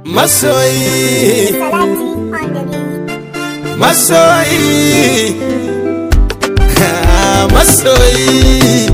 Masoyi, masoyi, masoyi.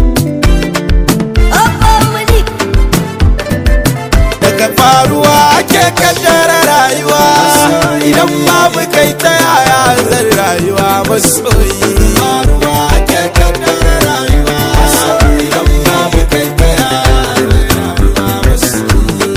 Daga faruwa ake kaddara rayuwa, idan babu kai ta yaya zan rayuwa. Masoyi, faruwa ake kaddara rayuwa, idan babu kai ta yaya zan rayuwa. Masoyi.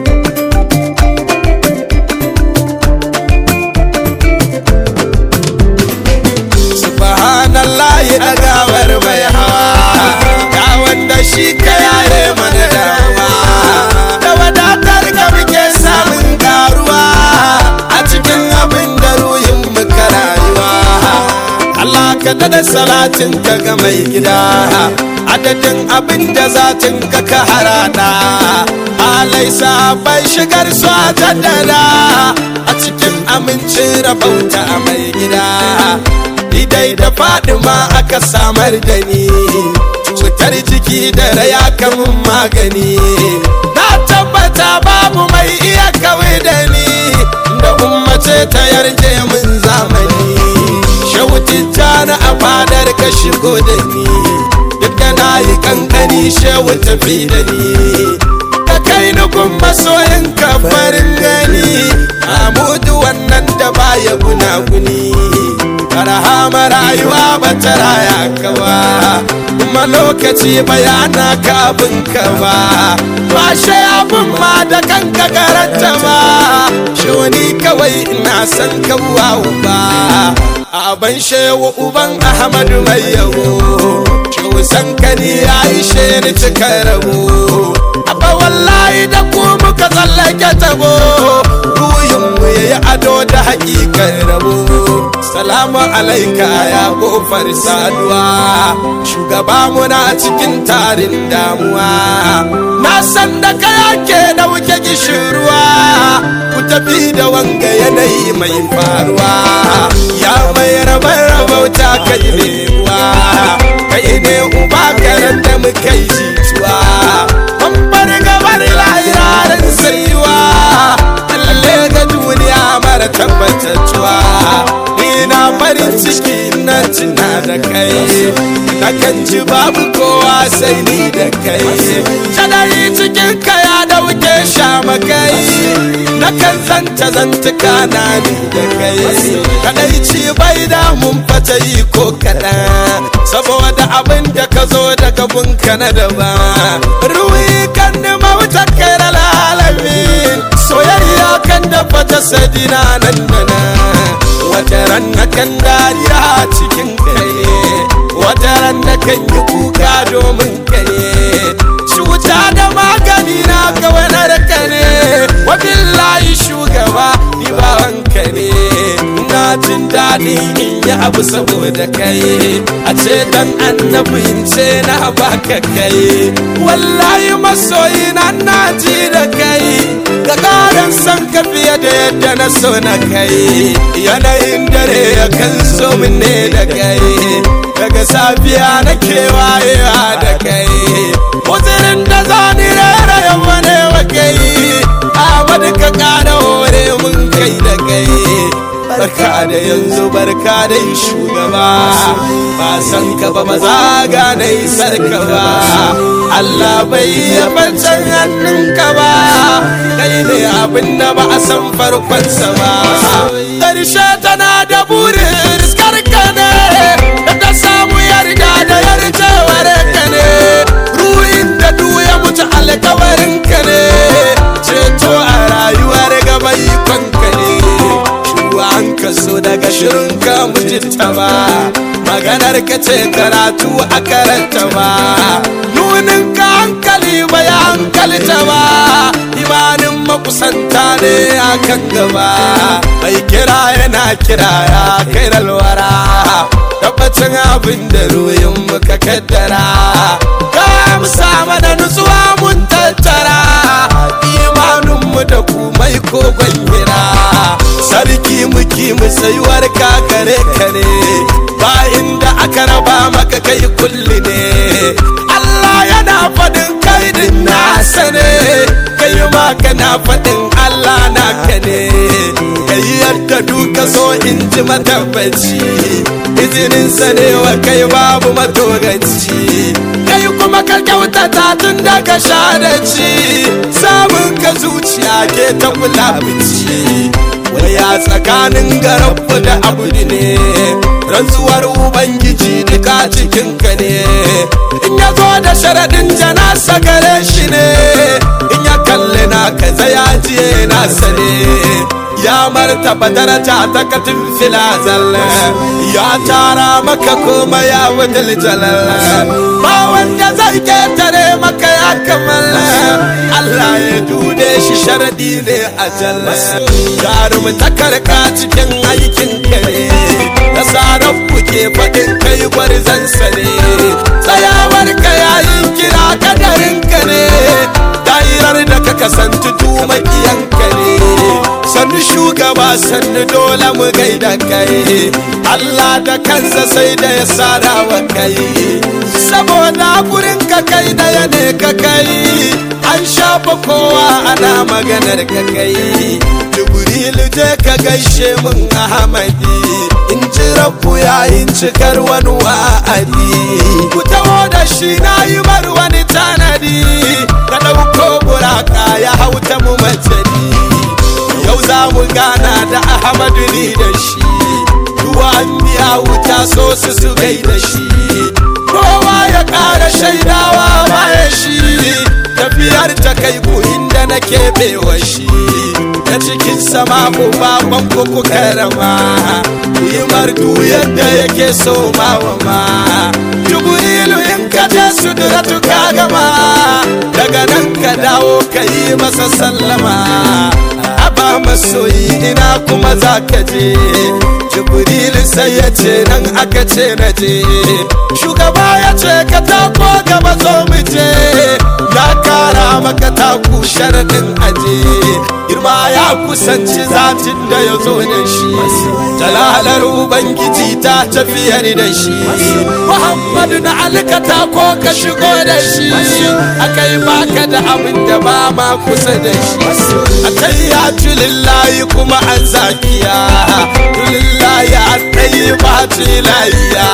Subhanallahi dagawar mai hawa, ga wanda shi ka yaye mana dawa, da wadatar ka muke samun karuwa a cikin abin da ruhin muka rayuwa. Allah ka dada salatin ka ga mai gida, adadin abin da zatin ka ka harada, alaisa bai shigar su a jaddada a cikin amincin rabauta mai gida. Dai da Fadima aka samar da ni, cutar jiki da raya kamun magani, na tabbata babu mai iya kawai da ni, da ummace ta yarje min zamani. Shehu Tijjani a fadar ka shigo da ni, duk da na yi kankani shehu tafi da ni, ka kai ni gun masoyin ka farin gani, Amudu wannan da baya gunaguni. Rahama rayuwa ba ta raya ka ba, kuma lokaci bayana ka abin ka ba, ba shi abin ma da kanka garanta ba. Shoni kawai ina san ka ba, aban shehu uban Ahmadu mai yabo, shehu san ka ni ya ishe ni cika rabo. Abba wallahi da ku muka tsallake tabo, ruhinmu ya yi ado da hakikar rabo. Salamu alaika ya kofar saduwa, shugaba muna cikin tarin damuwa, na san da kaya ke da wuke gishirwa, ku tafi da wanga yanayi mai faruwa. Ya mai rabar rabauta kai ne uwa, kai ne uba karan da muka yi jituwa, bambar gabar lahirarin saiwa, lalle ga duniya mara tabbatattuwa. Ina farin ciki na tuna da kai, na kan ji babu kowa sai ni da kai, shadari cikin kaya da wuke sha makai, na kan zantuka na ni da kai, kadai ci bai da mun fata yi ko kaɗan, saboda abin da ka zo daga bunka na daba. Ruwi kan ni mawuta kai da lalamin, soyayya kan da fata sadina nan da nan. Wata ran na kan dariya cikin kai, wata ran na kan yi kuka domin kai, cuta da magani na kawanar ka ne, wabillahi shugaba ni bawan ka ne. Na jin daɗi in yi abu saboda kai, a ce dan annabi in ce na baka kai, wallahi masoyi na ji da kai, ga ƙarin son ka fiye da yadda na so na kai. Yanayin dare ya kan so min ne da kai, daga safiya na kewayewa da kai, uzurin da zani rera yawa ne wa kai, Ahmadu ka ƙara hore mun kai da kai. Barka da yanzu barka da shugaba, ba san ka ba ba za gane sarka ba, Allah bai yaba can hannunka ba, kai ne abin da ba a san farkonsa ba. Ƙarshe tana da burin riskar ka ne, da ta samu yarda da yarjewar ka ne, ruhin da duya mutu alkawarin ka ne, ceto a rayuwar gaba ikon ka ne. An ka so daga shirin ka mujita ba, maganar ka ce karatu a karanta ba, nunin ka hankali ba ya hankalta ba, imanin makusanta ne a kan gaba, mai kira yana kira ya kai lalwara, tabbacin abin da ruhin muka kaddara, ka musa mana nutsuwa mun tattara, imaninmu da kumai kogon hira, sarki muki musayuwar kakare kare, ba inda aka raba maka kai kulli ne, Allah yana faɗin kaidin nasa ne, kai ma kana faɗin Allah naka ne kai yadda duka so in ji matabbaci izininsa ne wa kai babu matogaci kai kuma ka kyautata tun da ka sha da ci samun ka zuciya ke ta kula bici waya tsakanin garabu da abu ne rantsuwar ubangiji duka cikin ka ne in ya zo da sharaɗin janasa gare shi ne in ya kalli na ka zaya jiye nasa ne ya martaba daraja ta katin filazal ya tara maka kuma ya wadal jalal ba wanda zai ketare maka ya kamala Allah ya dude shi sharadi ne ajal jarum ta karka cikin aikin kare nasarar kuke faɗin kai gwarzan sane tsayawar ka yayin kira kadarin ka ne dairar da ka kasantu tumakiyan ka ne sannu shugaba sannu dole mu gaida kai Allah da kansa sai da ya sara wa kai saboda gurin ka kai da ya ne ka kai an shafa kowa ana maganar ka kai Jibril je ka gaishe mun Ahmadi in ji rabbu yayin cikar wani wa'adi ku taho da shi na yi bar wani tanadi ka ɗauko buraka ya hauta mu matani yau za mu gana da Ahmadu ni da shi ruwan biya wuta so su gaida shi kowa ya ƙara shaidawa baya shi tafiyar ta kai buhin da na keɓewa shi ta cikin sama ko bakon kuku karama yi mardu yadda yake so mawa ma Jibrilu in ka je sudratu ka gama daga nan ka dawo ka yi masa sallama aba masoyi ina kuma za ka je Jibrilu sai ya ce nan aka ce na je shugaba ya ce ka tako gaba zo mu je ya kara maka taku sharadin aje girma ya kusanci zatin da ya zo da shi jalalar ubangiji ta tafiyar da shi Muhammadu na alkata ko ka shigo da shi akai baka da abin da ba ma kusa da shi akai ya lillahi kuma an zakiya lillahi akai ba tilaiya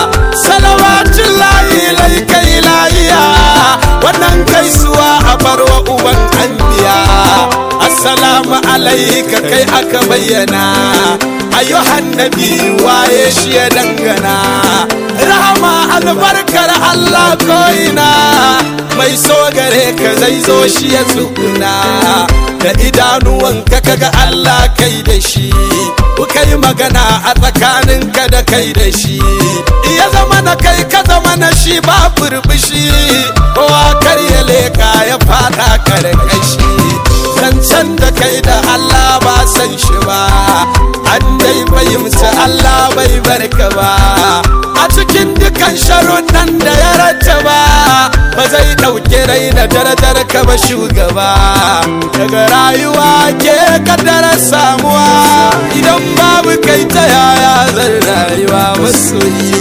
salawatullahi laika ilahiya wannan gaisuwa a barwa uban anbiya assalamu alaika kai aka bayyana ayyuhan nabi waye shi ya dangana rahama albarkar Allah koina mai so gare ka zai zo shi ya tsuguna da idanuwanka kaga Allah kai da shi kuka yi magana a tsakaninka da kai da shi iya zama na kai ka zama na shi ba furbushi kowa kar ya leka ya fada karkashi zancen da kai da Allah ba san shi ba an dai fahimci Allah bai barka ba a cikin dukan sharuɗan da ya rattaba ba zai ɗauki rai da darajar ka ba shugaba daga rayuwa ke kaddara samuwa idan babu kai ta yaya zan rayuwa masoyi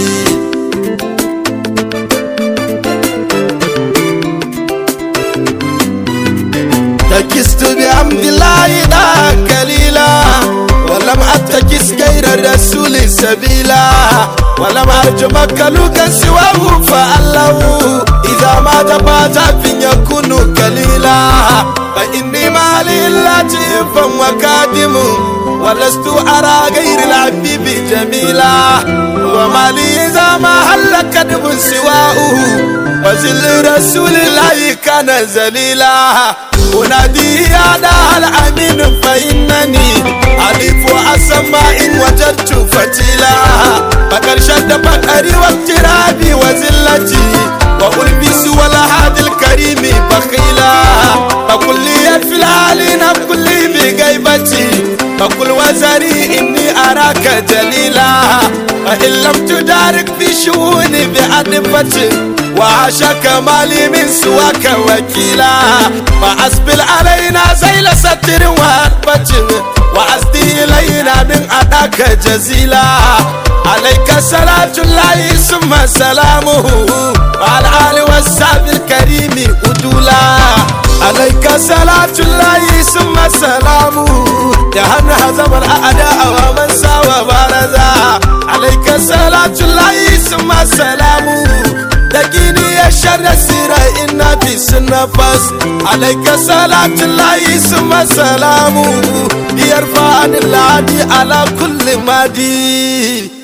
takistu bi amdillahi da kalila ولم أتكس غير الرسول سبيلا ولم أرجو مكلوكا سواه فأله إذا ما تبات يكون كليلا فإني ما لله وكادم ولست أرى غير الحبيب جميلا وما لي إذا ما هل كدب سواه وزل رسول الله كان زليلا أنادي يا داه الأمين فإنني ألف وأسماء وجدت فتيلا فقد شد فقري واقترابي وزلتي وألبس والهادي الكريم بخيلا فقل لي في العالين فقل لي بغيبتي فقل وزري إني أراك جليلا فإن لم تدارك في شؤوني بأدفتي وعاشك مالي من سواك وكيلا فأسبل علينا زيل ستر وأربة وأسدي إلينا من أداك جزيلا عليك صلاة الله ثم سلامه وعلى آله والصحب الكريم أدولا عليك صلاة الله ثم سلامه جهن هزم الأعداء ومن سوى بارزا عليك صلاة الله ثم سلامه تقيني يا شر السيرة إن في النفس عليك صلاة الله ثم سلامه يرفعني العادي على كل مادي